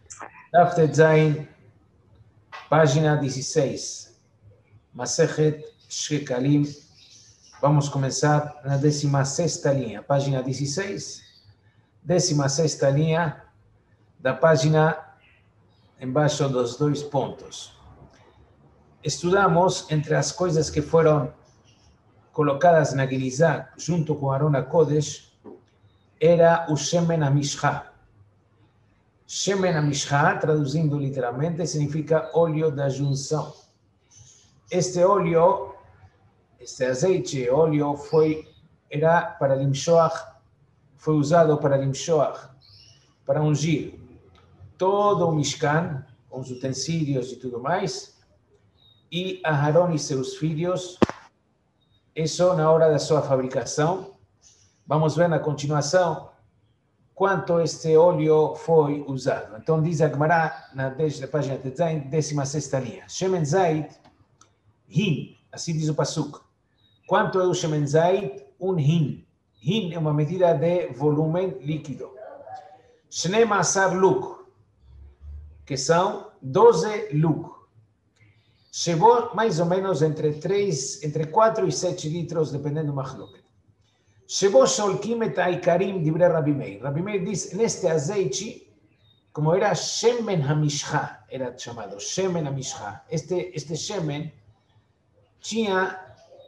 Daf Zain, página 16. Masechet Shekalim. Vamos começar na 16ª linha. Página 16, 16ª linha da página embaixo dos dois pontos. Estudamos entre as coisas que foram colocadas na Gilizá junto com Aron HaKodesh era o Shemen HaMishcha. Shemen HaMishcha, traduzindo literalmente, significa óleo da junção. Este óleo, este azeite, óleo, era para limshoach, foi usado para limshoach, para ungir todo o Mishkan, com os utensílios e tudo mais, e Aharon e seus filhos, isso na hora da sua fabricação. Vamos ver na continuação quanto este óleo foi usado. Então diz a Gemara na página 16ª linha. Shemen Zait, hin, assim diz o Pasuk. Quanto é o Shemen Zait? Um hin. Hin é uma medida de volume líquido. Shnei Ma'asar luk, que são 12 luk. Chegou mais ou menos entre 4 e 7 litros, dependendo do machloket. Chegou Sholkim et Aikarim divrei Rabi Meir. Rabi Meir diz, neste azeite, como era Shemen HaMishcha, era chamado Shemen HaMishcha. Este Shemen tinha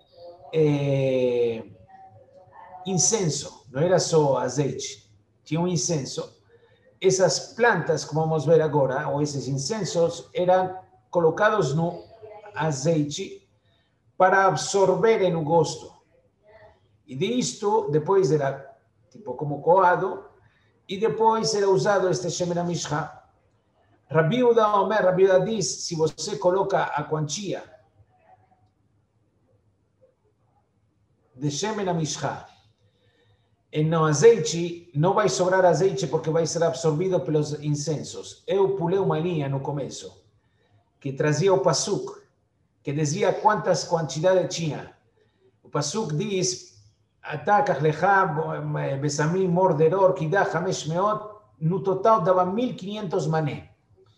incenso, não era só azeite, tinha um incenso. Essas plantas, como vamos ver agora, ou esses incensos, eram colocados no azeite para absorverem o gosto. E disto, depois era tipo como coado, e depois era usado este Shemen HaMishcha. Rabi Yehuda diz, se você coloca a quantia de Shemen HaMishcha no azeite, não vai sobrar azeite porque vai ser absorvido pelos incensos. Eu pulei uma linha no começo, que trazia o Pasuk, que dizia quantas quantidades tinha. O Pasuk diz, Atakach lecha besamim morderor kida 500, no total dava 1.500 mané.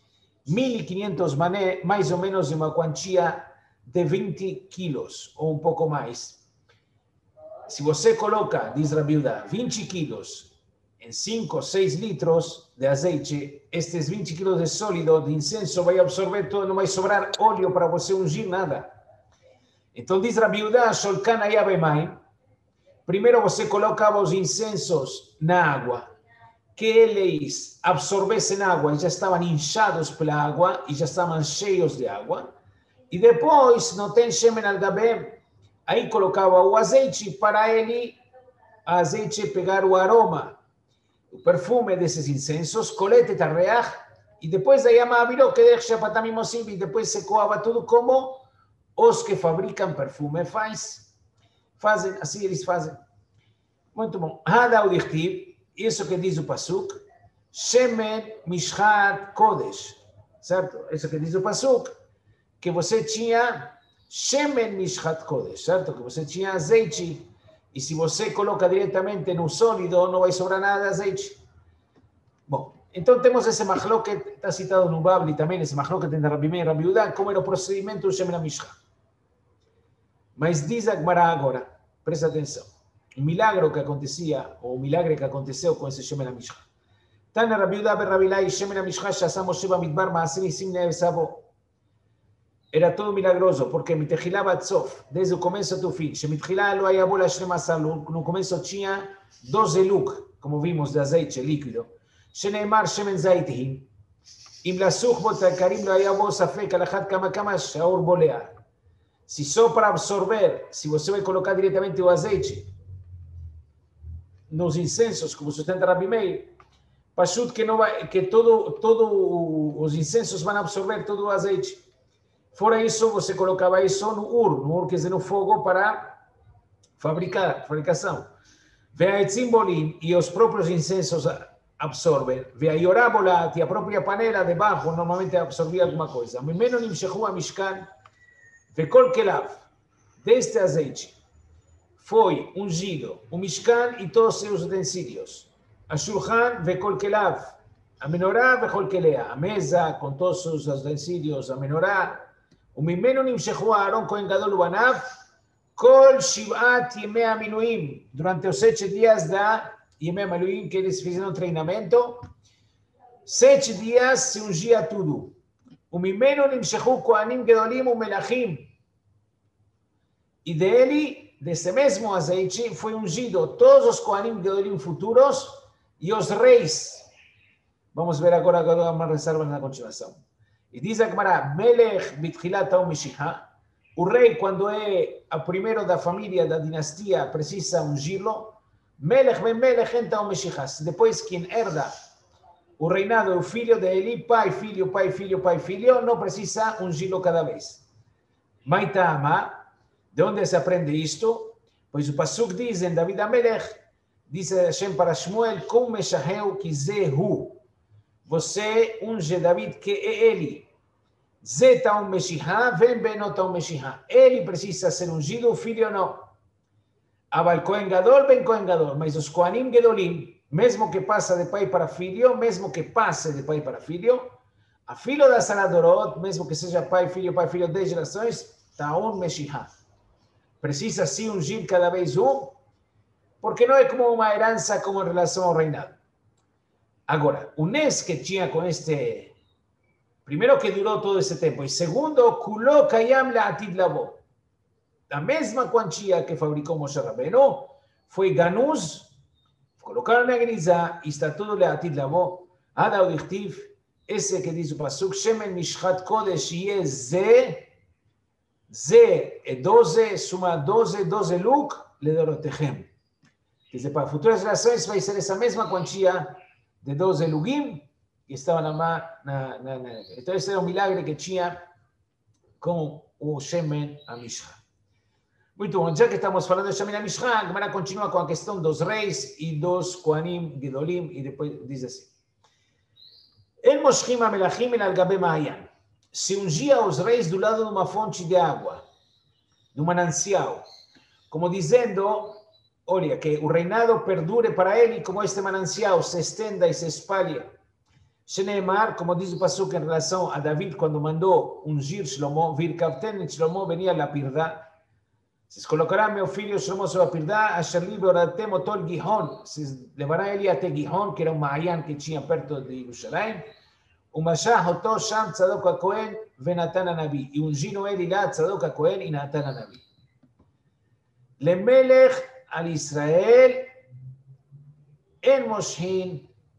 1.500 mané, mais ou menos uma quantia de 20 quilos, ou um pouco mais. Se você coloca, diz Rabi Yehuda, 20 quilos em 5 ou 6 litros de azeite, estes 20 quilos de sólido, de incenso, vai absorver todo, não vai sobrar óleo para você ungir nada. Então diz Rabi Yehuda, Sholkan ayabemaim, primeiro você colocava os incensos na água, que eles absorvessem água e já estavam inchados pela água e já estavam cheios de água. E depois, não tem shemen al-gabem, aí colocava o azeite para ele, o azeite pegar o aroma, o perfume desses incensos, colete tarreach, e depois daí amavirou que deixa patamim mosim, e depois se coava tudo como os que fabricam perfume fazem, assim eles fazem. Muito bom. Hada udichtiv, isso que diz o Pasuk, Shemen Mishchat Kodesh, certo? Isso que diz o Pasuk, que você tinha Shemen Mishchat Kodesh, certo? Que você tinha azeite, e se você coloca diretamente no sólido, não vai sobrar nada de azeite. Bom, então temos esse machloket, está citado no Babli também, esse machloket entre Rabi Meir e Rabi Yehuda, como era o procedimento do Shemen HaMishcha. Mas diz a Gemara agora, presta atenção, o milagre que acontecia, ou o milagre que aconteceu com esse Shemen HaMishcha. Tana Rabi Yehuda ben Rabi Ilai, Shemen HaMishcha, Shasa Moshe Bamidbar, Ma'aser Nisim Ne'ev Savo. Era todo milagroso, porque Mitechilá Batzof, desde o começo até o fim, Shemitchilá lo haya bola Shnei Ma'asar luk, no começo tinha 12 luk, como vimos, de azeite líquido. Sheneimar Shemen Zaitihim, Im Lasuch Botakarim lo haya bo Safek, Alachat Kama Shaur Bolear. Se só para absorver, se você vai colocar diretamente o azeite nos incensos, como sustenta Rabi Meir, Pashut que não vai, que todo os incensos vão absorver todo o azeite. Fora isso, você colocava isso no ur quer dizer, no fogo para fabricação. Ve'aitzimbolim, e os próprios incensos absorvem. Ve'ayorabolat, e a própria panela de barro normalmente absorvia alguma coisa. Mimeno nimshechu hamishkan, ve'kol kelav, deste azeite, foi ungido o Mishkan e todos seus utensílios. A shulchan ve'kol kelav, a menorá bechol kelea, a mesa con todos sus utensilios, a menorá, umimeno nimshechu Aarón Kohen Gadol ubanav, kol shivat yemei aminuim, durante os 7 dias da yemei aminuim que eles fizeram treinamento, 7 dias se ungia tudo. Umimeno nimshechu kohanim gedolim umelachim, e dele, desse mesmo azeite, foi ungido todos os kohanim gedolim futuros e os reis. Vamos ver agora uma reserva na continuação. E diz a Gemara, Melech bitchilat ha-Meshicha, o rei, quando é o primeiro da família, da dinastia, precisa ungí-lo. Melech ben Melech enta ha-Meshicha. Depois, quem herda o reinado é o filho dele, pai, filho, pai, filho, pai, filho, não precisa ungí-lo cada vez. Maitama, de onde se aprende isto? Pois o Pasuk diz em David HaMelech, diz Hashem para Shmuel, Kum meshaheu ki zehu. Você unge David, que é ele. Zeta um Meshiha, vem benota um Meshiha. Ele precisa ser ungido, o filho não. Abal Kohen Gadol, ben Kohen Gadol. Mas os Kohanim Gedolim, mesmo que passa de pai para filho, mesmo que passe de pai para filho, a filho da Saradorot, mesmo que seja pai, filho, 10 gerações, está um Meshiha. Precisa se ungir cada vez um, porque não é como uma herança como em relação ao reinado. Agora, o Nes que tinha com este, primeiro que durou todo esse tempo, e segundo, Kuló Kayam La'atid Labo. A mesma quantia que fabricou Moshe Rabbeinu, foi Ganuz, colocaram na geniza, e está tudo La'atid Labo. Ada Udichtiv, esse que diz o Pasuk, Shemen Mishchat Kodesh Yeh Ze, Ze é 12, suma 12 luk, Ledorotechem. Quer dizer, para futuras gerações vai ser essa mesma quantia de 12 lugim que estavam então esse era um milagre que tinha com o Shemen HaMishcha. Muito bom, já que estamos falando de Shemen HaMishcha, a Gemara continua com a questão dos reis e dos Kohanim Gedolim, e depois diz assim: El Moshchim HaMelachim El Al-Gabe Ma'ayan. Se ungia os reis do lado de uma fonte de água, de um manancial, como dizendo, olha, que o reinado perdure para ele, como este manancial se estenda e se espalha. Sheneemar, como diz o Pasuk em relação a David, quando mandou ungir Shlomo, vir Kavten, Shlomo venia a Lapirda. Se colocará meu filho Shlomo sobre a Lapirda, Asher li beoratem otol Gihon, se levará ele até Gihon, que era um Ma'ayan que tinha perto de Jerusalém. ומשח אותו שם צדוק הכהן ונתן הנביא. יונג'ינו אל הילה צדוק הכהן ונתן הנביא. למלך על ישראל אין מושכין,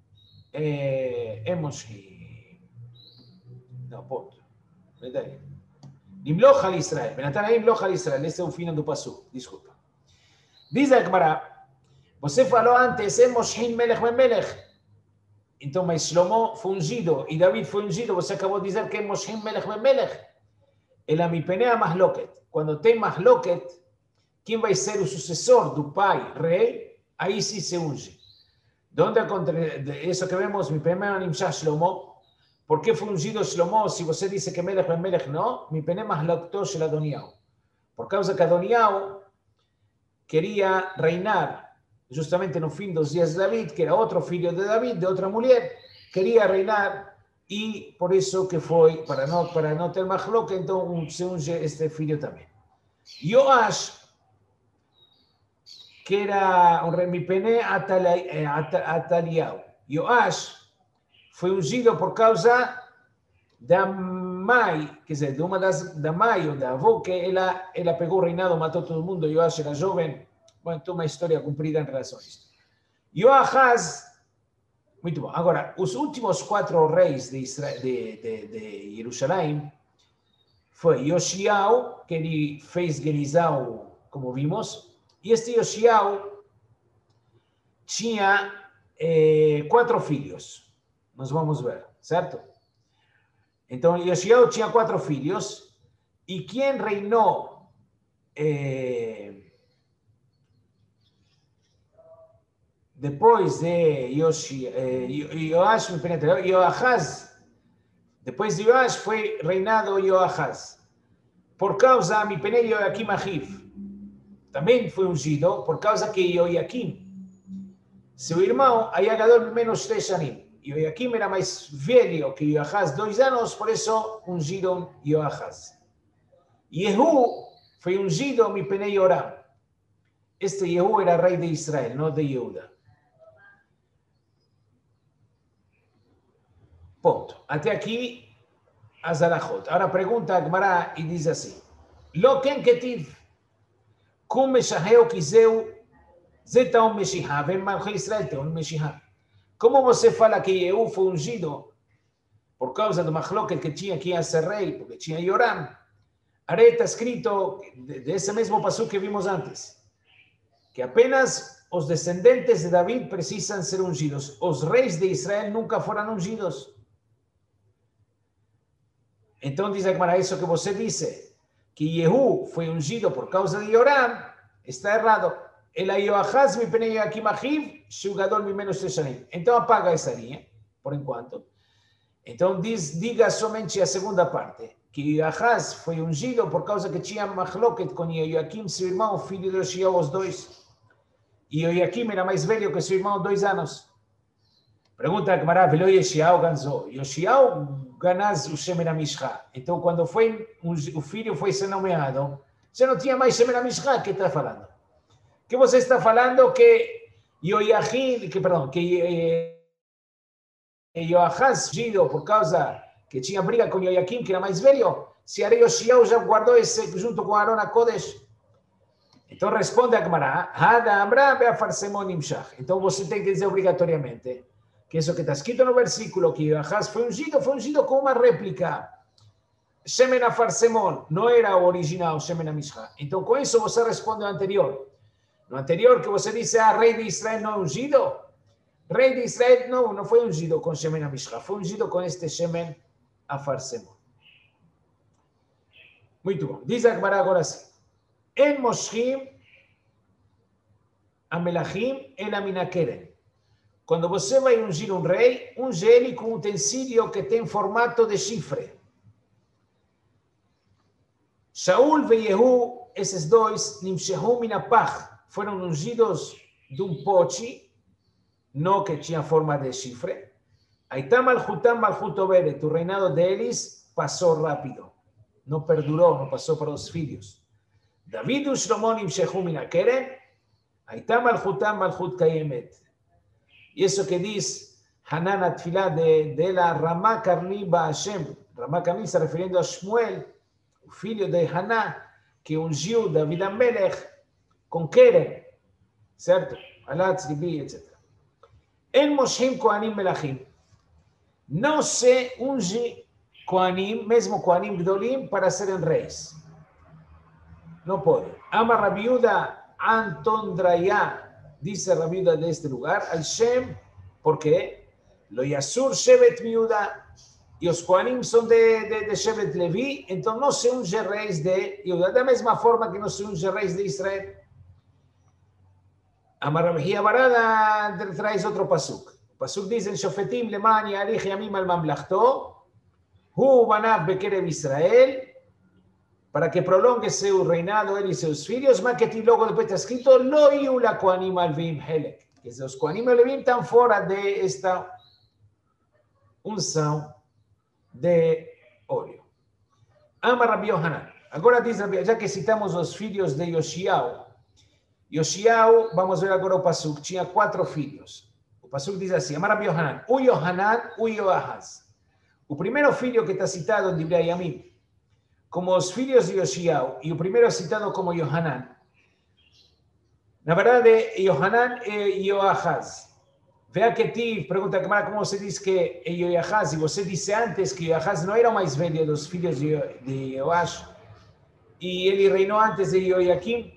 לא, פה, ודאי. למלוך על ישראל, ונתן הנביא למלוך על ישראל, ese é o fino do passo, desculpa. Diz a Gemara, você falou antes, אין מושכין מלך במלך. Então, mas Shlomo foi ungido e David foi ungido. Você acabou de dizer que é Moshim Melech Ben Melech. Ele amipenea mahloket. Quando tem mahloket, quem vai ser o sucessor do pai, rei, aí sim se unge. De onde acontece isso que vemos, mipenea nimshah Shlomo? Por que foi ungido Shlomo? Se você disse que Melech Ben Melech não, mipenea mahloketo shel Adoniyahu. Por causa que Adoniyahu queria reinar justamente no fim dos dias de David, que era outro filho de David, de outra mulher, queria reinar, e por isso que foi, para não ter mahloket, então se unge este filho também. Yoash, que era um remipene Ataliyahu. Yoash foi ungido por causa da mãe, quer dizer, de uma da mãe ou da avó, que ela pegou o reinado, matou todo mundo. Yoash era jovem. Bom, então uma história comprida em relação a isto. Yoahaz, muito bom. Agora, os últimos 4 reis de Jerusalém foi Yoshiau, que ele fez Genizau, como vimos, e este Yoshiau tinha 4 filhos. Nós vamos ver, certo? Então, Yoshiau tinha 4 filhos, e quem reinou depois de Yoahaz, depois de Yoash foi reinado Yoahaz. Por causa de Yoakim Achiv, também foi ungido, por causa que Yoakim, seu irmão, היה גדול ממנו 2 שנים. Yoaquim era mais velho que Yoahaz 2 anos, por isso ungiram Yoahaz. Yehu foi ungido Mipenei Yoram. Este Yehu era rei de Israel, não de Yehuda. Ponto. Até aqui, as alachot. Agora pergunta a Gemara e diz assim: Lo ken ketiv, kum meshaheu kizeu, zetaum meshihá, ven malchei Israel teum meshihá. Como você fala que Yehu foi ungido por causa do machloket que tinha que ia ser rei, porque tinha Yoram? Ahora está escrito, de ese mesmo pasú que vimos antes, que apenas os descendentes de David precisan ser ungidos. Os reis de Israel nunca foram ungidos. Então diz a Gemara, isso que você disse, que Yehu foi ungido por causa de Yoram, está errado. Ela Yoahaz mi penei Yoaquim achiv, shugadol mi menos teshanim. Então apaga essa linha, por enquanto. Então diga somente a segunda parte, que Yoahaz foi ungido por causa que tinha machloket com Yoaquim, seu irmão, filho de Yoshiao, os dois. E Yoaquim era mais velho que seu irmão, 2 anos. Pergunta a Gemara, velo Yoshiao ganzou. Yoshiao ganaz o Shemen HaMishcha. Então, quando o filho foi ser nomeado, já não tinha mais Shemen HaMishcha. O que está falando? Que você está falando que Yoahaz ungido por causa que tinha briga com Yoaquim, que era mais velho, se Arei Yoshiao já guardou esse junto com Aaron HaKodesh. Então responde a Gemara, Hada Amra be'afarsemon nimshach. Então você tem que dizer obrigatoriamente que isso que está escrito no versículo, que Yoahaz foi ungido com uma réplica. Shemen afarsemon, não era o original Shemen HaMishcha. Então com isso você responde ao anterior. No anterior que você disse, rei de Israel não é ungido? Rei de Israel não foi ungido com Shemen HaMishcha, foi ungido com este Shemen afarsemon. Muito bom. Diz a Gemara agora assim. En moshim amelachim el aminakeren. Quando você vai ungir um rei, unge ele com um utensílio que tem formato de chifre. Shaul e Yehu, esses dois, nimshehu minapach, foram ungidos de um pote, não que tinha forma de chifre. Aitam malchutam malchut overet, o reinado deles passou rápido. Não perdurou, não passou para os filhos. David e Shlomo nimshehu minakeren, aitam malchutam malchut kayemet. E isso que diz Hanan Atfilá de la Ramá Karni Ba Hashem. Ramá Karni está referindo a Shmuel, o filho de Haná, que ungiu David Amelech com Keren, certo? Alatz, Libi, etc. En Moshim Kohanim Melachim. Não se unge Kohanim, mesmo Kohanim Gdolim, para serem reis. Não pode. Ama Rabiuda Antondrayá. Dice Rabiuda de este lugar, al Shem, ¿por qué? Lo Yasur Shevet Miuda, y los Kohanim son de Shevet Levi, entonces no se unge reis de Yehuda, de la misma forma que no se unge reis de Israel. Amarabhia Barada traes otro pasuk. Pasuk dice en Shofetim, Leman Yarich Yamim al Mamlachto, Hu Banav Bekerev Israel, para que prolongue su reinado él y sus hijos, más que luego después está escrito, lo yula Kohanim alvim helek, que los Kohanim alvim están fuera de esta unção de óleo. Ama Rabbi Yohanan. Agora diz, já que citamos os filhos de Yoshiao, vamos ver agora o Pasuk, tinha 4 filhos. O Pasuk diz assim, Ama Rabbi Yohanan, u Yoahaz. O primeiro filho que está citado em Divrei Yamim, como os filhos de Yoshiao, e o primeiro citado como Yohanan. Na verdade, Yohanan e Yoahaz. Vea que ti, pergunta a Gemara, como você diz que é Yoahaz, e você disse antes que Yoahaz não era o mais velho dos filhos de Yoash, e ele reinou antes de Yoaquim.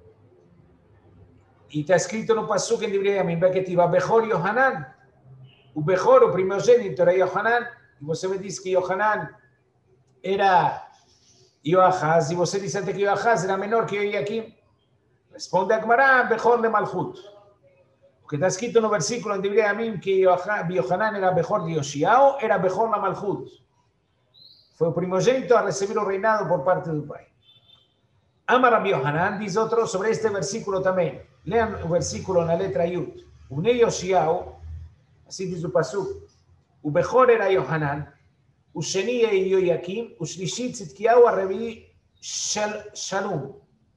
E está escrito no Pasuk em Divrei Yamim, vea que ti, Bechor Yohanan, o Bechor, o primogênito, era Yohanan, e você me diz que Yohanan era Yoahaz, e você disse antes que Yoahaz era menor que Yoaquim. Responde a Gemara, Bechor de Malchut. Porque está escrito no versículo en Divrei Yamim que Yohanan era Bechor de Yoshiao, era Bechor la Malchut. Fue el primogénito a recibir el reinado por parte del pai. Amar Rabbi Yohanan, dice otro sobre este versículo también. Lean el versículo en la letra Yud. Une Yoshiao, así dice el pasuk. o Bechor era Yohanan, o Sheni é Yoyakim, o Shlishit Tzidkiyahu, a Revi Shalom.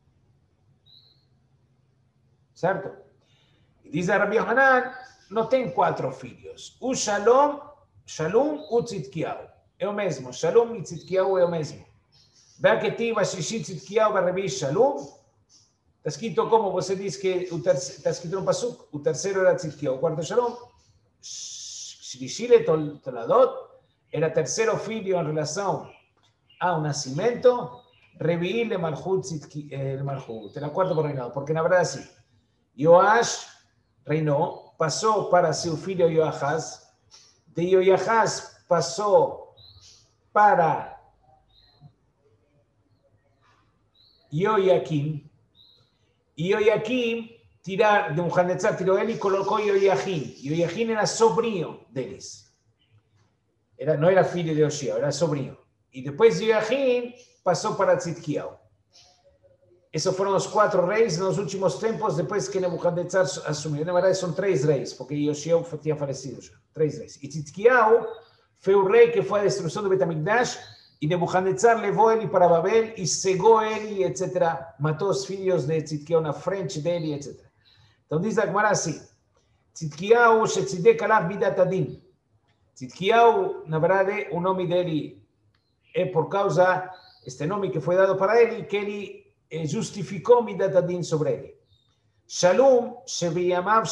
Certo? E diz a Rabbi Yohanan, não tem 4 filhos. O Shalom, o Tzidkiyahu. É o mesmo. Shalom e Tzidkiyahu é o mesmo. Be'aketiv, Shlishit Tzidkiyahu, a Revi Shalom. Está escrito como você diz que está escrito no Pasuk, o terceiro era Tzidkiyahu, o quarto Shalom. Shlishit Toladot era terceiro filho em relação ao nascimento. Revi'i le Malchut Malchut, era quarto por reinado, porque na verdade assim, Yoash reinou, passou para seu filho Yoahaz, de Yoahaz passou para Yoyakim, e Yoyakim de Nebuchadnezzar tirou ele e colocou Yoyahim. Yoyahim era sobrinho deles. Não era filho de Yoshia, era sobrinho. E depois de Yoyahim passou para Tzidkiyahu. Esses foram os 4 reis nos últimos tempos, depois que Nebuchadnezzar assumiu. Na verdade, são 3 reis, porque Yoshia tinha falecido já. 3 reis. E Tzidkiyahu foi o rei que foi a destruição do Bet HaMikdash, e Nebuchadnezzar levou ele para Babel e cegou ele, etc. Matou os filhos de Tzidkiyahu na frente dele, etc. Então diz a Gemara assim, Tzidkiyahu shetzidek alav midat adin. Tzidkiyahu, na verdade, o nome dele é por causa, este nome que foi dado para ele, que ele justificou midat adin sobre ele. Shalom, shebiyamav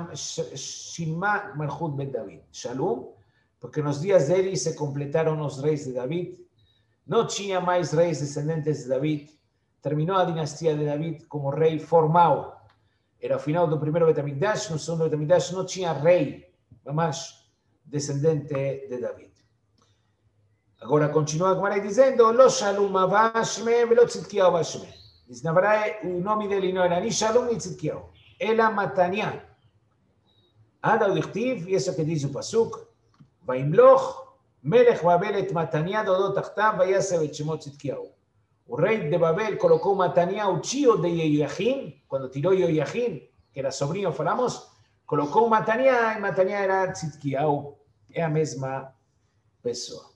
shilma malchut bet David. Shalom, porque nos dias dele se completaram os reis de David. Não tinha mais reis descendentes de David. Terminou a dinastia de David como rei formal. Era o final do primeiro Bet HaMikdash, no segundo Bet HaMikdash não tinha rei, mas descendente de David. Agora continua a Gemara dizendo, Lo Shalom Avashme, Velo Tzidkiyahu Avashme. Diz, na verdade, o nome dele não era nem Shalom nem Tzidkiyahu. Ela Matania. Ada o Dichtiv, e isso que diz o Pasuk, Vaimloch, Melech Babel et Matania, Dodot Tachtav, Vayasev et Shemot Tzidkiyahu. O rei de Babel colocou Matania, o tio de Yoyahim, quando tirou Yoyahim, que era sobrinho, falamos, colocou Matania, e Matania era Tzidkiyahu. É a mesma pessoa.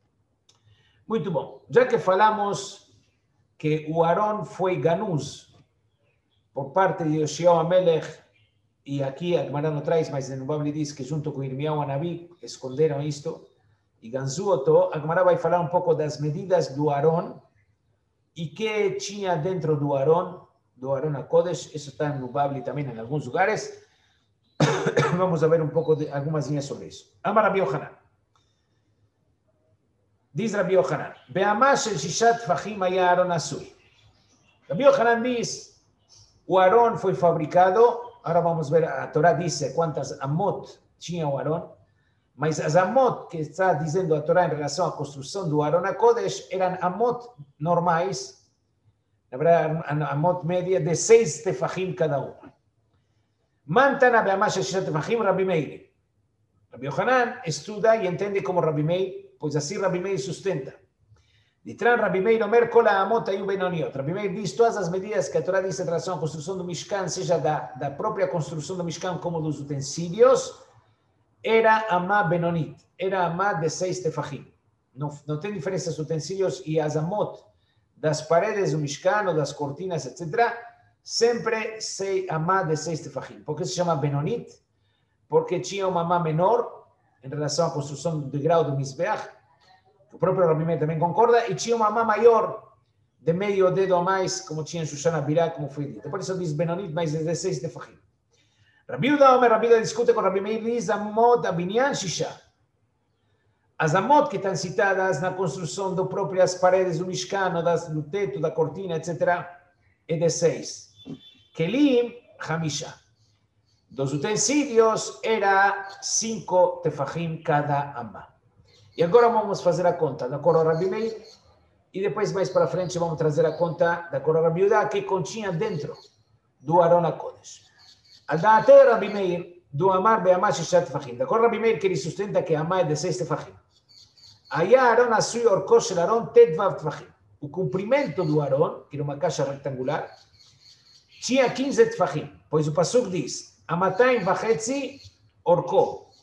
Muito bom. Já que falamos que o Arão foi Ganuz por parte de Yoshiao Amelech, e aqui a Gemara não traz, mas no Babel diz que junto com Irmião Anabi esconderam isto, e Ganzuoto, a Gemara vai falar um pouco das medidas do Arão, e que tinha dentro do Arão a Kodesh, isso está no Babel também em alguns lugares. Vamos ver um pouco de algumas linhas sobre isso. Amar Rabbi Yohanan. Diz Rabbi Yohanan, Be'amah shel shishat tfachim haya Arón asui. Rabbi Yohanan diz, o Arão foi fabricado, agora vamos ver, a Torá diz quantas amot tinha o Arão, mas as amot que está dizendo a Torá em relação à construção do Arón HaKodesh eram amot normais, na verdade, amot média de 6 tefachim cada uma. Mantana be'amah shel shishat tefachim Rabbi Meir. Rabbi Yohanan estuda e entende como Rabbi Meir, pois assim Rabbi Meir sustenta. Ditran Rabbi Meir Omer kol ha'amot hayu benoniot. Rabbi Meir diz todas as medidas que a Torá diz em relação à construção do Mishkan, seja da própria construção do Mishkan como dos utensílios, era amá benonit, era amá de 6 tefachim. Não tem diferença os utensílios e as amot das paredes do Mishkan ou das cortinas, etc. Sempre se amá de 6 tefachim. Por que se chama benonit? Porque tinha uma amá menor em relação à construção do grau do Mizbeach, que o próprio Rabbi Meir também concorda, e tinha uma amá maior, de meio dedo a mais, como tinha em Shoshana Birá, como foi dito. Por isso diz benonit, mais de 6 tefachim. Rabbi Yehuda Omer, Rabbi Yehuda discute com Rabbi Meir, diz amot abinyan shisha. As amot que estão citadas na construção das próprias paredes do Mishkan, do teto, da cortina, etc., é de 6. Kelim, hamisha. Dos utensílios era 5 tefachim cada amá. E agora vamos fazer a conta da Korah Rabbi Meir, e depois mais para frente vamos trazer a conta da Korah Rabbi Yehuda que continha dentro do Arón HaKodesh. Al da'ate Rabbi Meir, do amar be'amah shishat tefachim. Da Korah Rabbi Meir que ele sustenta que amá é de 6 tefachim. Aya Arón asui orko shel Arón tetvav tefachim. O comprimento do Arón, que era uma caixa retangular, tinha 15 tefachim, pois o Pasuk diz, Amataim vachetzi orko.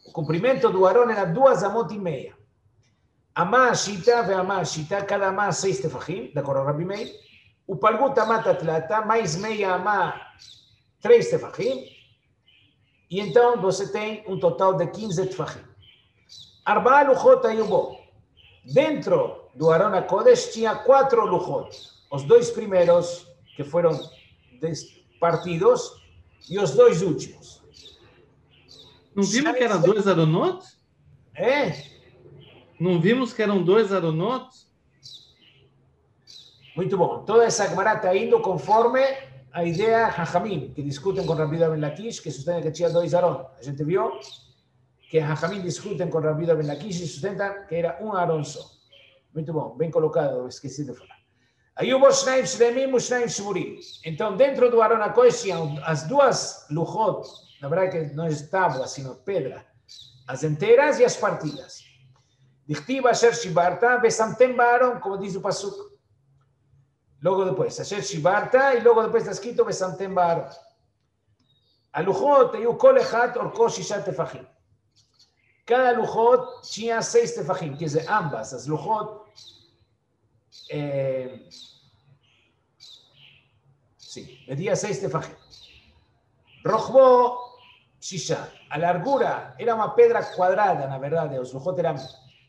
O comprimento do Aarón era 2 amot e meia. Amá shita ve amá shita, cada amá 6 tefachim, de acordo com Rabi Meir. O palgut amá tatlata, mais meia amá, 3 tefachim. E então você tem um total de 15 tefachim. Arba'a luchot ayubo. Dentro do Aarón HaKodesh tinha 4 luchot. Os 2 primeiros, que foram partidos, e os 2 últimos. Não vimos que eram 2 Aronot? Não vimos que eram 2 Aronot? Muito bom. Toda essa Gemara está indo conforme a ideia Hachamim, que discutem com Rabbi Ben Lakish, que sustenta que tinha 2 Aron. A gente viu que Hachamim discutem com Rabbi Ben Lakish e sustentam que era um Aron só. Muito bom, bem colocado, esqueci de falar. Ayubo Shnaim Shlemim e Shnaim Shmurim. Então, dentro do Aron HaKodesh tinham as 2 luchot, na verdade que não é tábua, sino pedra, as inteiras e as partidas. Dichtiv Asher Shibarta, Besamtem Ba'aron, como diz o Pasuk. Logo depois, Asher Shibarta, e logo depois está escrito Besamtem Ba'aron. A luchot, e o Kol Echad orko 6 tefachim. Cada luchot tinha 6 tefachim, quer dizer, ambas, as luchot, media 6 tefachim. Rochbo, 6. A largura era uma pedra quadrada, na verdade, os luchot eram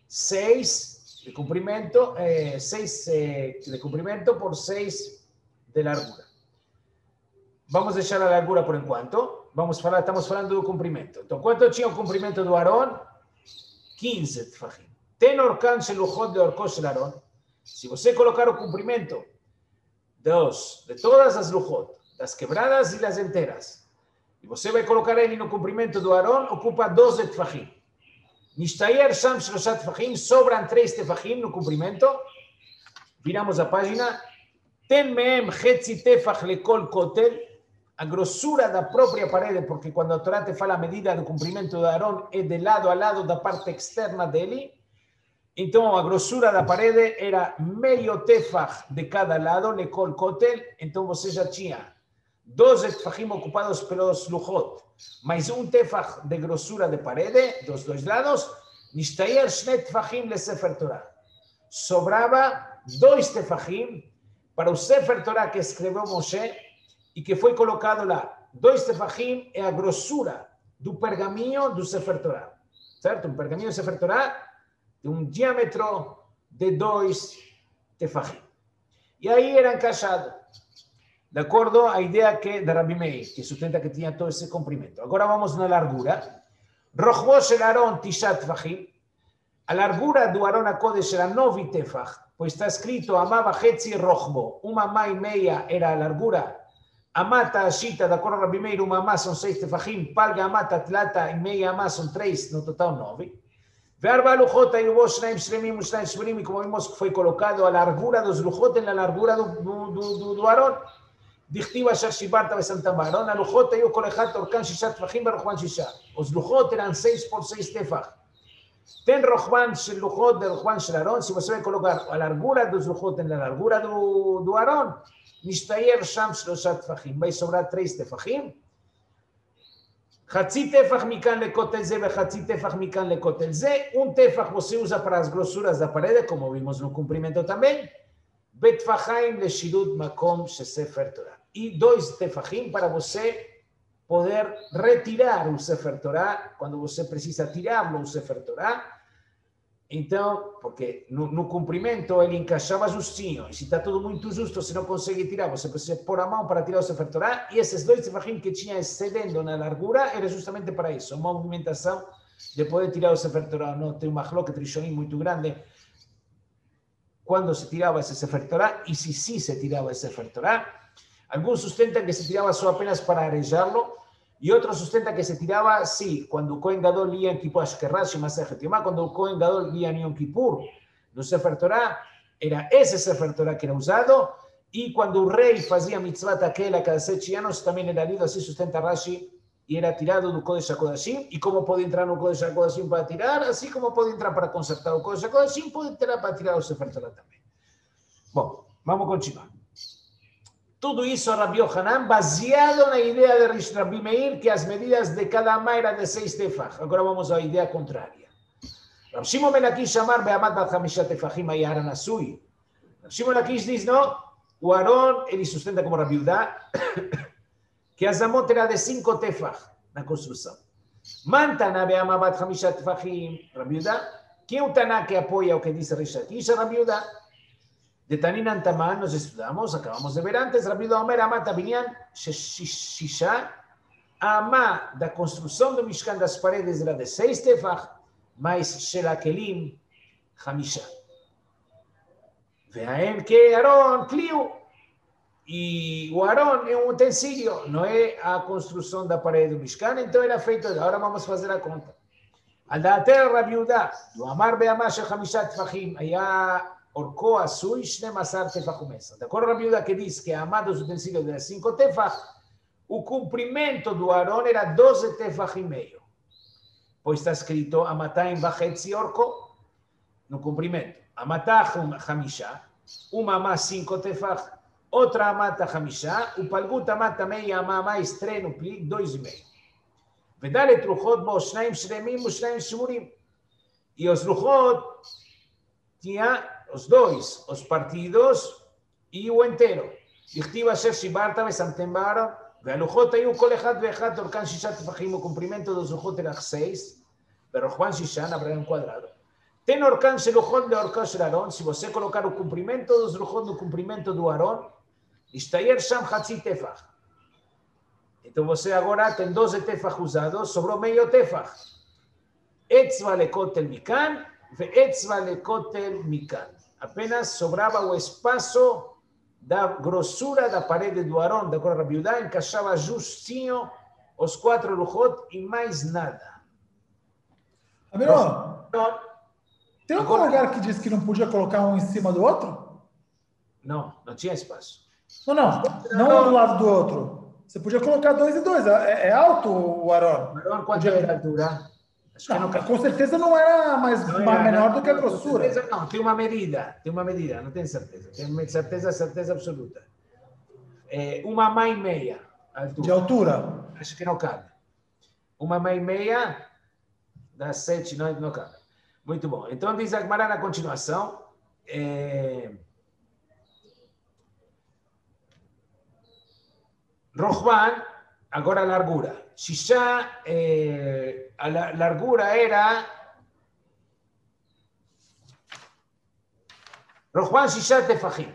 6 de comprimento, 6 de comprimento por 6 de largura. Vamos deixar a largura por enquanto. Estamos falando do comprimento. Então, quanto tinha o comprimento do Aarón? 15 tefachim. Ten orkan shel luchot de orko shel Aarón. Se você colocar o comprimento de todas as luchot, das quebradas e das inteiras, e você vai colocar ele no comprimento do Aarón, ocupa 12 tefachim. Nishtayer sham shlosha tefachim, sobram 3 tefachim no comprimento. Viramos a página. Ten mehem chetzi tefach lekol kotel. A grossura da própria parede, porque quando a Torá te fala a medida do comprimento do Aarón é de lado a lado da parte externa dele. Então a grossura da parede era meio tefach de cada lado, lekol kotel. Então você já tinha 12 tefachim ocupados pelos luchot, mais um tefach de grossura de parede dos 2 lados. Nishtayer shne tefachim le Sefer Torah. Sobrava 2 tefachim para o Sefer Torah que escreveu Moshe e que foi colocado lá. 2 tefachim é a grossura do pergaminho do Sefer Torah. Certo? Um pergaminho do Sefer Torah de um diâmetro de 2 tefachim. E aí era encaixado, de acordo à ideia da Rabi Meir, que sustenta que tinha todo esse comprimento. Agora vamos na largura. Rochbo shel Aarón 9 tefachim. A largura do Aarón HaKodesh era 9 tefach, pois está escrito amá vachetzi rochbo. Uma amá e meia era a largura. Amá ta'ashita, de acordo a Rabi Meir, uma amá são 6 tefachim. Palga amá tatlata e meia amá são 3, no total 9. Ve'arba luchot ayubo shnaim shlemim e shnaim shmurim, e como vimos que foi colocado a largura dos luchot na largura do Aarón. Dichtiv asher shibarta besamtem ba'aron, a luchot ayu kol echad orkan 6 tefachim ve'rochban 6. Os luchot eram 6 por 6 tefach. Ten rochban shel luchot de rochban shel Aarón. Se você vai colocar a largura dos luchot na largura do Aarón, nishtayer sham 3 tefachim. Vai sobrar 3 tefachim. Chatzi tefach mikan lekotel ze vechatzi tefach mikan lekotel ze. Um tefach você usa para as grossuras da parede, como vimos no comprimento também. Betfachaim leshidut makom shesefer Torah. E 2 tefachim para você poder retirar o Sefer Torah quando você precisa tirá-lo, o Sefer Torah. Então, porque no comprimento ele encaixava justinho, e se está tudo muito justo, você não consegue tirar, você precisa pôr a mão para tirar o Sefer Torah, e esses 2 tefachim que tinha excedendo na largura era justamente para isso, uma movimentação de poder tirar o Sefer Torah. Não tem uma hloket rishonim muito grande quando se tirava esse Sefer Torah, e se sim se tirava esse Sefer Torah. Alguns sustentam que se tirava só apenas para arejá-lo, e outros sustentam que se tirava, sim, quando o Kohen Gadol lia em Kippur, acho que Rashi Masechet Yomá, quando o Kohen Gadol lia em Yom Kippur, no Sefer Torah, era esse Sefer Torah que era usado, e quando o rei fazia mitzvah aquela cada 7 anos, também era lido, assim sustenta Rashi, e era tirado do Kodesh HaKodashim, e como pode entrar no Kodesh HaKodashim para tirar, assim como pode entrar para consertar o Kodesh HaKodashim, pode entrar para tirar o Sefer Torah também. Bom, vamos continuar. Tudo isso a Rabbi Yohanan, baseado na ideia de Rabbi Meir, que as medidas de cada amá eram de 6 tefach. Agora vamos à ideia contrária. Rav Shimon ben Lakish amar be'amat bat 5 tefachim ayar nasui. Rav Shimon ben Lakish diz, não, o Aaron, ele sustenta como Rabbi Yudá, que as amot era de 5 tefach na construção. Mantana be'amat bat 5 tefachim, Rabbi Yudá. Quem é o Taná que apoia o que diz Reish Lakish? Rabbi Yudá. De Tanin Taman, nós estudamos, acabamos de ver antes, Rabbi Yudá Omer amat abinyan shisha, a amá da construção do Mishkan das paredes era de 6 tefach, mas shelakelim, 5. Veem que Aaron, Clio, e o Aaron é um utensílio, não é a construção da parede do Mishkan, então era feito, agora vamos fazer a conta. Al da'ater Rabbi Yudá, do amar be'amá shel 5 tefachim, היה אורכו עשוי 12 טפח ומסר. De acordo com Rabbi Yudá que diz que a amá dos utensílios era 5 tefach, o comprimento do Aaron era 12 tefach e meio. Pois está escrito amatayim vachetzi orco, no comprimento. Amatah 5, uma amá 5 tefach, outra amata 5, o palgut amata meia amá mais 3 no pli, 2,5. ודלת רוחות בו 2 שלמים ו2 שבורים. E os luchot tinha os dois, os partidos e o inteiro. דכתיב אשר שיברת ושמתם בארון, והלוחות היו כל אחד ואחד אורכן 6 טפחים, o comprimento dos luchot era 6, ורוחבן 6 na verdade quadrado. Tem אורכן של luchot לאורכו של אהרון, se você colocar o comprimento dos luchot no comprimento do Aaron, ישתייר שם חצי טפח. Então você agora tem 12 tefach usados, sobrou meio tefach. Etzva lekotel mikan, ve etzva lekotel mikan. Apenas sobrava o espaço da grossura da parede do Aaron, da cor Rabbi Yudá, encaixava justinho os 4 luchot e mais nada. Abiró, tem algum lugar que diz que não podia colocar um em cima do outro? Não, não tinha espaço. Não um do lado do outro. Você podia colocar 2 e 2. É alto o Aaron? O Aaron, quanto era a altura? Não, com certeza não era menor do que a grossura. Não, tem uma medida, não tenho certeza. Tenho certeza absoluta. Uma amá e meia altura. De altura? Acho que não cabe. Uma amá e meia das 7, não cabe. Muito bom. Então diz a Gemara na continuação. Rohban, agora a largura. Shisha, a largura era... Rohban Shisha tefachim.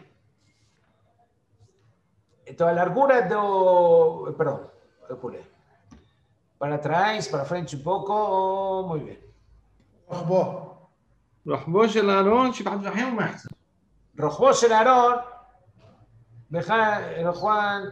Então a largura do... Perdão, eu pulei. Para trás, para frente um pouco. Muito bem. רוחבו של אהרון 7 טפחים ומחצה. רוחבו של אהרון, רוחבן...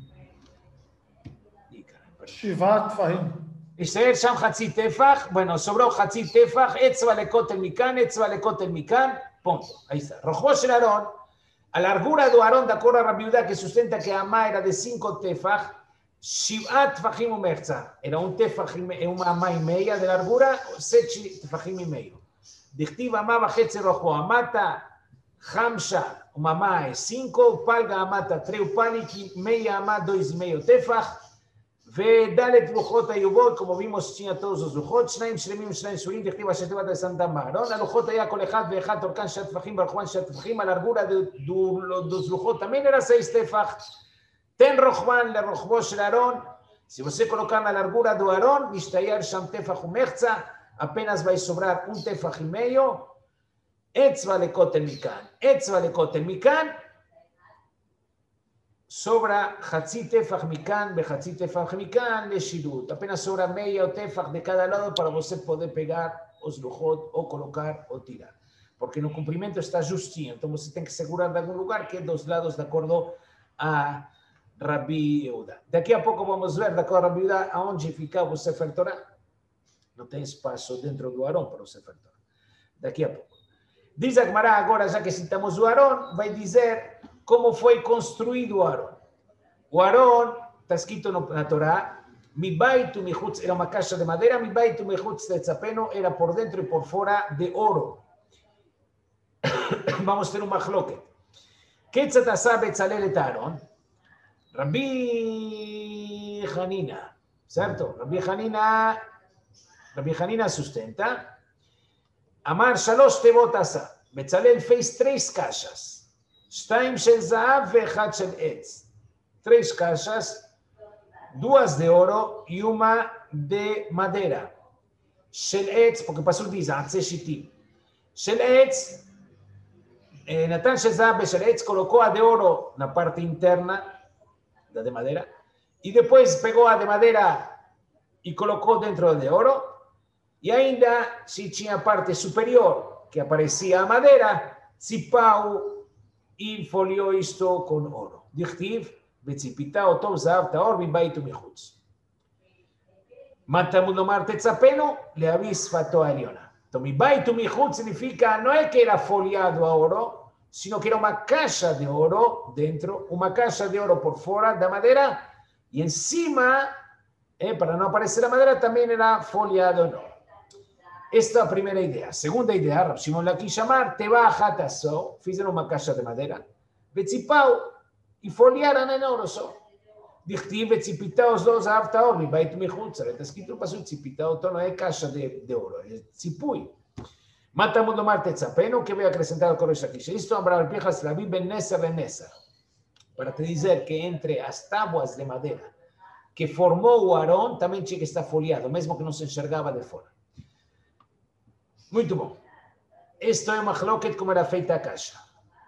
7 טפחים. יישאר שם חצי טפח, bueno, sobró חצי טפח, אצבע לכותל מכאן, אצבע לכותל מכאן, punto. Ahí está. Rojbó של Aarón, a la largura de Aarón, de acuerdo a Rabbi Yudá, que sustenta que Amá era de 5 tefach, 7 טפחים ומחצה. Era un tefach, una amá y media de largura, 7 טפחים y medio. דכתיב אמá וחצי רוחבו, אמתה 5, uma amá é 5, palga amata 3 paliki, meia amá 2,5 טפח, ודלת לוחות היובות, כמו vimos, tinha todos os לוחות, 2 שלמים ו2 שבורים, דכתיב אשר תיבת סנטה מארון, הלוחות היה כל אחד ואחד אורכן 6 טפחים, ורוחבן 6 טפחים, a largura dos luchot também era 6 טפח, ten רוחבן לרוחבו של אהרון, se você colocar na largura do Aarón, ישתייר שם טפח ומחצה, apenas vai sobrar um טפח e meio, אצבע לכותל מכאן, אצבע לכותל מכאן, sobra חצי טפח מכאן וחצי טפח מכאן לשירות. Apenas sobra meio טפח de cada lado para você poder pegar os luchot ou colocar ou tirar. Porque no comprimento está justinho, então você tem que segurar de algum lugar que é dos lados de acordo a Rabbi Yehudá. Daqui a pouco vamos ver, de acordo a Rabbi Yehudá, aonde ficava o Sefer Torah. Não tem espaço dentro do Aarón para o Sefer Torah. Daqui a pouco. Diz a Gemara agora, já que citamos o Aarón, vai dizer como foi construído o Aarón. O Aarón, está escrito na Torá, Mibaitu Mechutz, era uma caixa de madeira, Mibaitu Mechutz de Tzapeno, era por dentro e por fora de ouro. Vamos ter uma machloket. Ketzat asa Betzalel et Aarón, Rabbi Hanina, ¿cierto? Rabbi Hanina sustenta. Amar Shalosh Tevot Asa. Betzalel fez 3 caixas. Shtaim shel Zahav ve'echad shel Etz. 3 caixas, 2 de oro e uma de madeira. Shel Etz, porque pasuk diz, Atze Shitim. Shel Etz, Natan shel Zahav shel Etz colocou a de oro na parte interna, la de madera, y después pegó a de madera y colocó dentro de oro, y ainda, si tinha parte superior que aparecía a madera, tzipau y folió esto con oro. Dichtiv, betzipita o tov zahav taor bibait umichutz. Matamud lomar tetzapenu, le avis fato a Eliona. Bibait umichutz significa, no es que era foliado a oro, sino que era una caja de oro dentro, una caja de oro por fuera de madera, y encima, para no aparecer la madera, también era foliado en oro. Esta es la primera idea. Segunda idea, Rab Shimon Lakish llamar, te va a jatazo, fizeron una caja de madera, betzipau, y foliaran en oro. Dichtiv, betzipitaos dos aftaor, mi bait mi chutz, está escrito para su tzipitao, no es caja de oro, es tzipui. Matamos lo Marte Tzapeno, que voy a acrescentar al Koresh aquí. Esto habla al Piejas la Ben Neser en Neser. Para te decir que entre las tabuas de madera que formó o Aarón, también che que está foliado, mesmo que no se enxergaba de fuera. Muy bom. Esto es Machloket como era feita a caixa.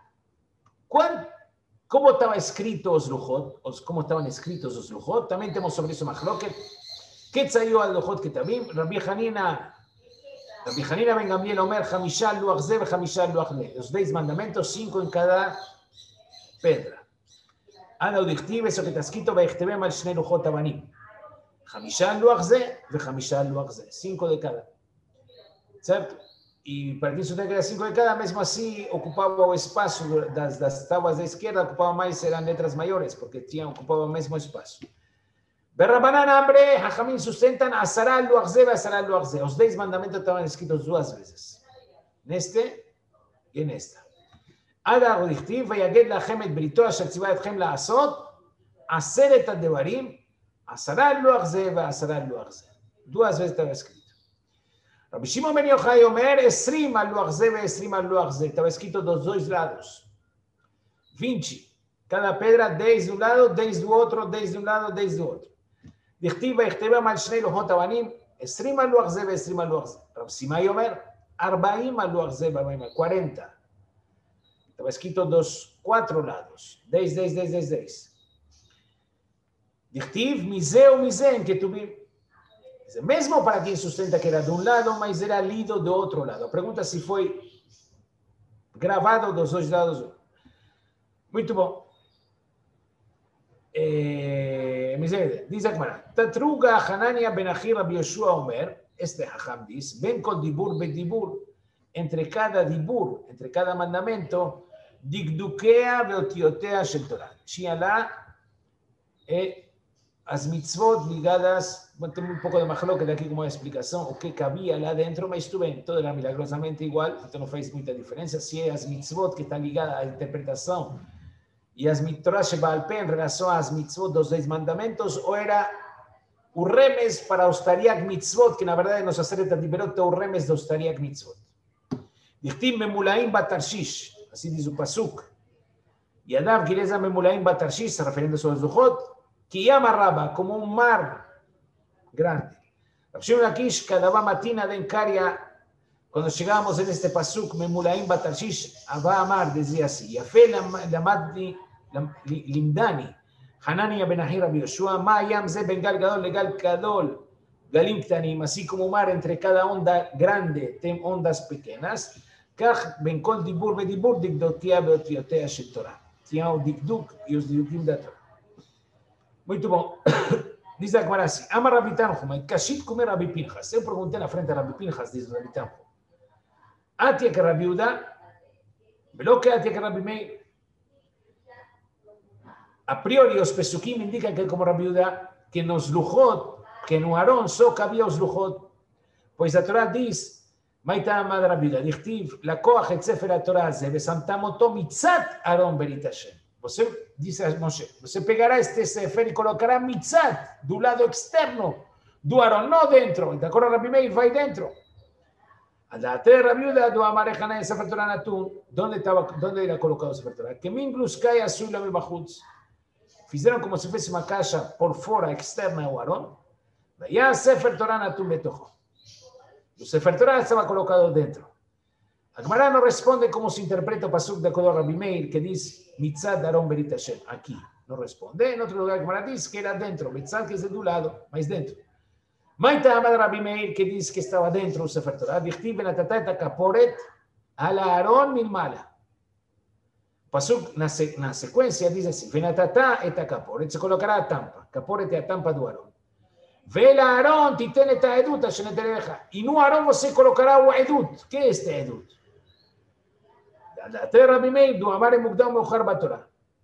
¿Cómo estaban escritos los Lujot? ¿Cómo estaban escritos los Lujot? También tenemos sobre eso Machloket. ¿Qué salió al Lujot que también? Rabbi Hanina ben Gamliel Omer, Hamishal Luach Ze, Hamishal Luach Le. Los 10 mandamentos, 5 en cada pedra. Ana Udichtiv, eso que está escrito, Veichtebem al Shnei Luchot Avanim. Hamishal Luach Ze, Hamishal Luach Ze. 5 de cada. ¿Cierto? Y para que eso tenga 5 de cada, mesmo así, ocupaba o espacio das tábuas de izquierda, ocupaba más, eran letras mayores, porque ocupaba el mismo espacio. Berrabanan hambre, Jajamín sustentan Asara Luachze y Asara Luachze. Los 10 mandamentos estaban escritos 2 veces. En este y en esta. Ada Udichtiv, Vayaged Lachem et Brito, Asher Tzivah etchem la'asot, Aseret Devarim, Asara Luachze y Asara Luachze. 2 veces estaba escrito. Rabbi Shimon ben Yochai Omer, Esrim al Luachze y Esrim al Luachze. Estaba escrito dos lados. 20. Cada pedra, 10 de un lado, 10 de otro, 10 de un lado, 10 de otro. דכתיב ויכתבם על 2 לוחות אבנים, 20 על לוח זה ו20 על לוח זה. רב סימאי אומר, 40 על לוח זה ו40 על 40. Estaba escrito 4 lados, 10, 10, 10, 10, 10. דכתיב מזה ומזה en ketubim. Mesmo para quien sustenta que era de un lado, mas era lido de otro lado. Pregunta si fue gravado dos 2 lados. Muito bom. Dice Akmara, Tatruga Hanania ben Achi Rabbi Yoshua Omer, este Hacham dice, ven con dibur bedibur, entre cada dibur, entre cada mandamento, digdukea veotiotea shel Torah. Shiala, as mitzvot ligadas, bueno, tengo un poco de majloque de aquí como explicación, o qué cabía lá dentro, mas estuve en todo era milagrosamente igual, entonces no faz mucha diferencia, si es as mitzvot que están ligadas a la interpretación, y as Torah Sheba'al Peh en relación a las mitzvot, los 10 mandamentos, o era urremes para ostariak mitzvot, que en la verdad nos hace el liberot urremes de ostariak mitzvot. Dichtim memulaim batarshish, así dice su pasuk. Y Adav Gireza memulaim batarshish, refiriéndose a los Lujot, que llama Rabba como un mar grande. Rav Shimon Lakish, cada matina de Encaria, cuando llegábamos en este pasuk, memulaim batarshish, Abba Amar decía así, Yafé Limdani, Hanania ben Achi Rabbi Yoshua, Ma Yam Ze ben Gal Gadol le Gal Gadol, Galim Ktanim, así como mar entre cada onda grande, tem ondas pequeñas, Kach ben Kol Dibur Bedibur, Digdotia Beotiotea Shel Torah. Tinha o Digduk e os Didukim da Torah. Muito bom. Diz a Gemara assim, Ama Rabbi Tanchuma, Kashit comer Rabbi Pinchas. Eu perguntei na frente a Rabbi Pinchas, diz Rabbi Tanchuma. Atia que Rabbi Uda, velo que Atia que Rabbi Meir. A priori, os pesukim indican que como Rabbi Uda, que nos Lujot, que no Aarón só cabia os Lujot. Pois a Torá diz, Maita Amad Rabbi Uda, dichtiv, Lakoach et Sefer HaTorah ze, ושמתם אותו מצד אהרון ברית השם. Você, dice a Moshe, você pegará este Sefer e colocará mitzat do lado externo do Arão, não dentro. De acordo, Rabi Meir vai dentro. Até Rabi Yehuda do Amar Echana Sefer Torah Natum, onde era colocado o Sefer Torah? Que Minglus cai azul a Mibachutz. Fizeram como se fosse uma caixa por fora, externa ao Arão. E a Sefer Torah Natum betocho. O Sefer Torah estava colocado dentro. A Gemara não responde como se interpreta o pasuk de acordo a Rabi Meir, que diz Mitzad Aron Berit Hashem. Aqui não responde. Em outro lugar, a Gemara diz que era dentro. Mitzad que é do lado, mas dentro. Maita Amad Rabi Meir, que diz que estava dentro o Sefer Torah. Dichtiv benatata et hakaporet ala Aron milmala. O pasuk na sequência diz assim: Benatata et hakaporet. Se colocará a tampa. Kaporet é a tampa do Aron. Vela Aron titen et haedut asher neterecha. E no Aron você colocará o edut. Que é este edut? Até Rabi Meir do Amar Mukdam Meuchar Batorah.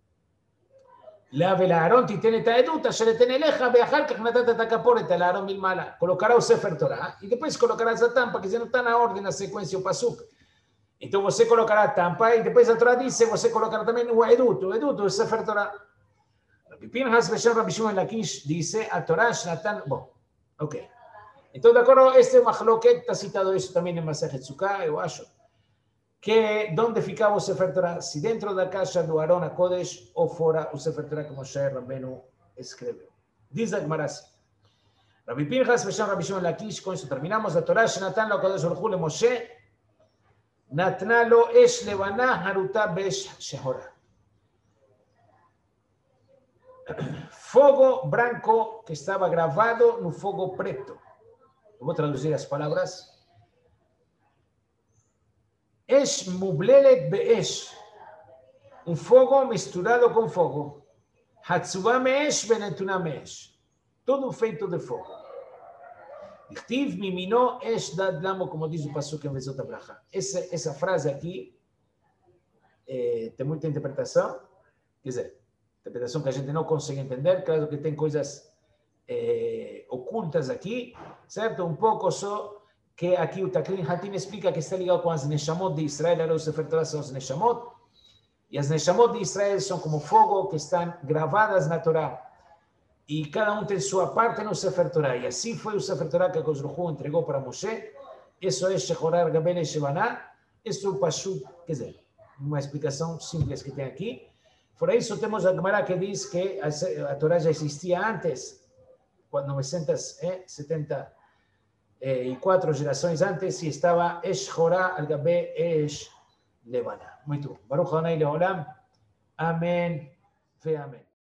ולאהרון תיתן את העדות אשר אתן אליך ואחר כך נתת את הכפורת על האהרון מלמעלה. Colocará o Sefer Torah e depois colocará essa tampa, que não está na ordem, na sequência, o pasuk. Então você colocará a tampa e depois a Torá diz, você colocará também o edut, o Sefer Torah. Rabbi Pinhas Beshem Rabbi Shimon Lakish dice, a Torá Shnatan... Bom, ok. Então, de acordo, este é uma machloket, está citado isso também em Masechet Sukkah, eu acho. Que onde ficava o Sefer Torah, se dentro da caixa do Aron HaKodesh ou fora o Sefer Torah, como Moshe Rabbeinu escreveu. Diz a Gemara assim. Rabbi Pinhas, Beshem Rabbi Shimon Lakish, com isso terminamos. A Torá Shenatan lo HaKodesh Baruch Hu le Moshe, Natna lo Esh Levana Haruta Besh Shehora. Fogo branco que estava gravado no fogo preto. Eu vou traduzir as palavras. Esh mublelet be'esh. Fogo misturado com fogo. Hatsuba me'esh benetuna me'esh. Todo feito de fogo. Dichtiv mimino esh dad lamo, como diz o pasuk em Vezot HaBracha. Essa frase aqui tem muita interpretação. Quer dizer, interpretação que a gente não consegue entender. Claro que tem coisas ocultas aqui, certo? Um pouco só. Que aqui o Takrin Hatim explica que está ligado com as Neshamot de Israel, era o Sefer Torah são as Neshamot, e as Neshamot de Israel são como fogo que estão gravadas na Torá, e cada um tem sua parte no Sefer Torah, e assim foi o Sefer Torah que Akadosh Baruch Hu entregou para Moshe. Isso é Shechorar Gabel Shevaná, isso é o Pashut, quer dizer, uma explicação simples que tem aqui. Por isso temos a Gemara que diz que a Torá já existia antes, 974 gerações antes, e estava Esh Jorá al Gabe Esh Levana. Muito bom. Baruch Adonai Leolam. Amém. Ve amém.